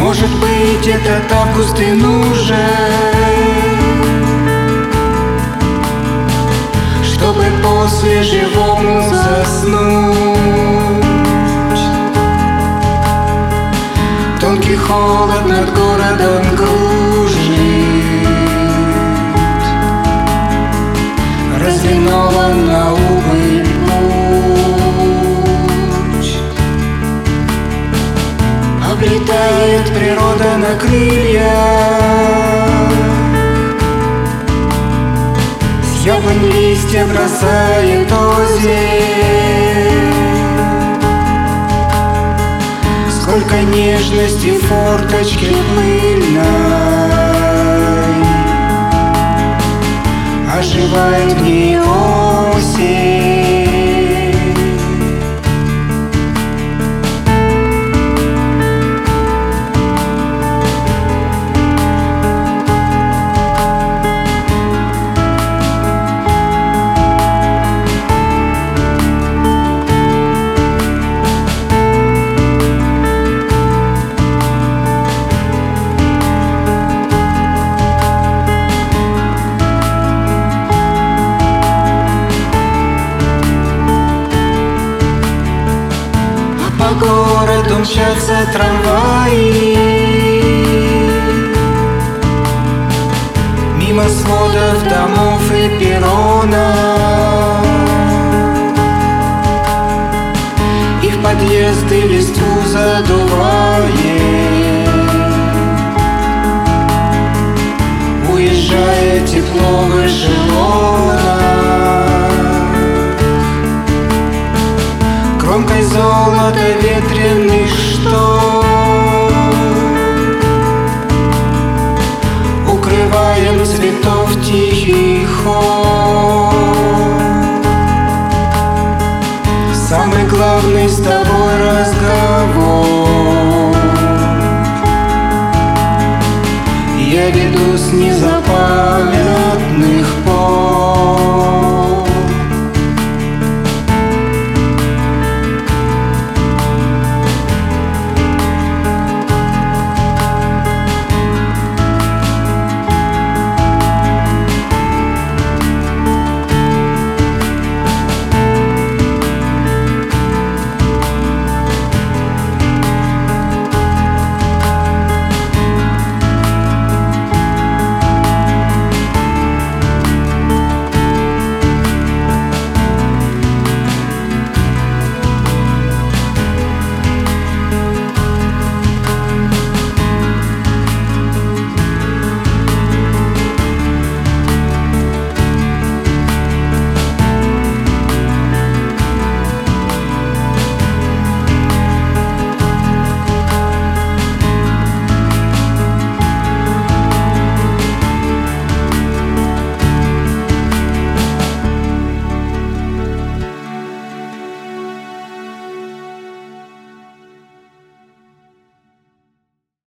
Может быть, этот август и нужен, чтобы после живому заснуть. Тонкий холод над городом кружит, разлинован на убыль путь. Облетает природа на крыльях, с яблонь листья бросает озимь. Сколько нежности в форточке пыльной, оживает в ней осень. По городу мчатся трамваи, мимо сводов домов и перронов. Их подъезды листву задувает, уезжает тепло в эшелонах. Кромкой золота ветреный штор укрываем цветов тихий хор. Самый главный с тобой